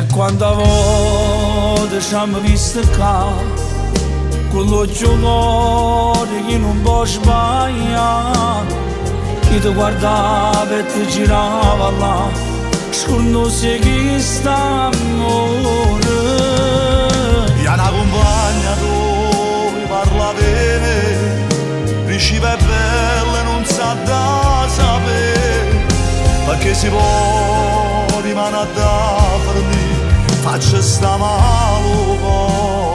Quanta volte ci hanno visto qua, con l'occhio cuore che non può sbagliare, io ti guardavo e ti girava là, scordandosi che sta amore. Io una compagna tu parla bene, riceve belle non sa da sapere, perché si può rimanere da farmi, faccio sta malo.